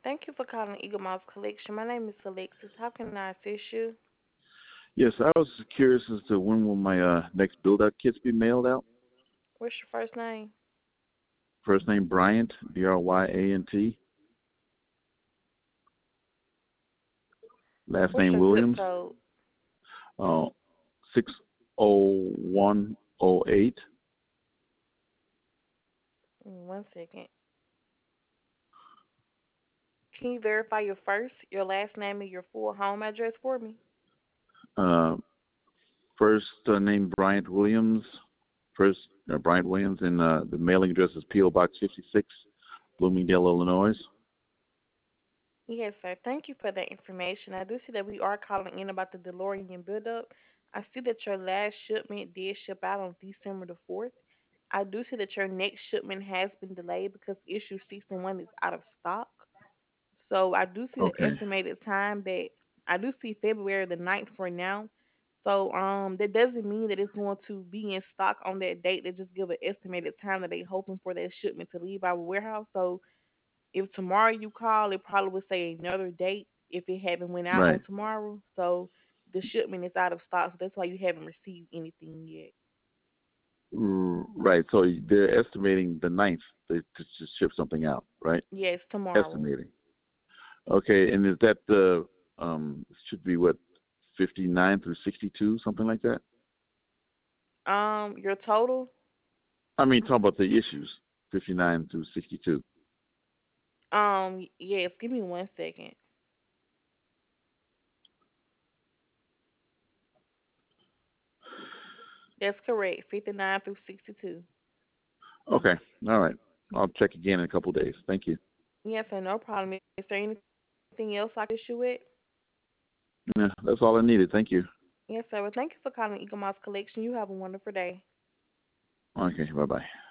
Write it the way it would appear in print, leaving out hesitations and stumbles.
Thank you for calling Eagle Mouse Collection. My name is Alexis. How can I assist you? Yes, I was curious as to when will my next build-out kits be mailed out. What's your first name? First name Bryant, Bryant. Last What's name your zip Williams. code? 60108. 1 second. Can you verify your first, your last name, and your full home address for me? Uh, First name Bryant Williams. First Bryant Williams, and the mailing address is P.O. Box 56, Bloomingdale, Illinois. Yes, sir. Thank you for that information. I do see that we are calling in about the DeLorean buildup. I see that your last shipment did ship out on December the 4th. I do see that your next shipment has been delayed because issue 61 is out of stock. So I do see the Okay. estimated time that I do see February the 9th for now. So that doesn't mean that it's going to be in stock on that date. They just give an estimated time that they hoping for that shipment to leave our warehouse. So if tomorrow you call, it probably would say another date if it haven't went out on Right. tomorrow. So the shipment is out of stock. So that's why you haven't received anything yet. Right. So they're estimating the ninth to ship something out, right? Yes, tomorrow. Estimating. Okay, and is that the should be what 59 through 62, something like that? Your total. I mean, talking about the issues, 59 through 62. Yes. Give me 1 second. That's correct. 59 through 62. Okay, all right. I'll check again in a couple of days. Thank you. Yes, sir. No problem. Is there anything else I can issue with? Yeah, that's all I needed. Thank you. Yes, sir. Well, thank you for calling Eagle Mouse Collection. You have a wonderful day. Okay, bye bye.